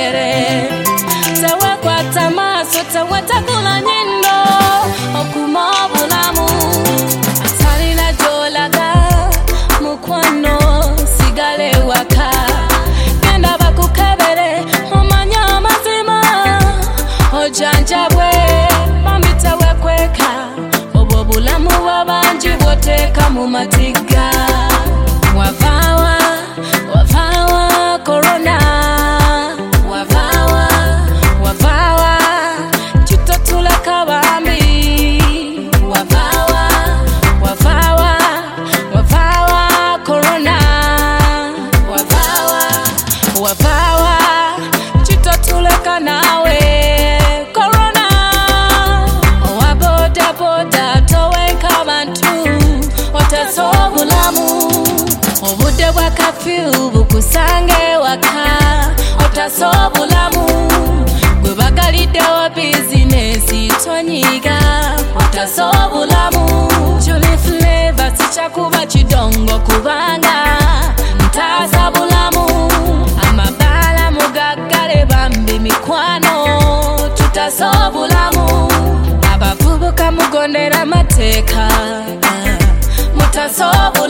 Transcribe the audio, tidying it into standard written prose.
bakukebere tewe kwata maaso tewe takula nyindo okuma obulamu atalina gy'olaga mukwano sigale waka genda bakukebere omanye amazima ojanjabwe bambi tewe kweka obwo obulamu bw'abangi bw'oteeka mu matiga wavawa corona wavawa chitotuleka bambi wavawa corona wavawa chitotuleka nawe corona owaboda boda towenka bantu otasobulamu obudde bwa kafyu bukusange waka otasobulamu gwe bagaliddewo bizinesi tonyiga otasobulamu Julie Flavor sichakuba kidongo kubanga ntaasa bulamu amabala mugaggale bambi mikwano tutasobulamu abavubuka mugondera mateeka mutasobulamu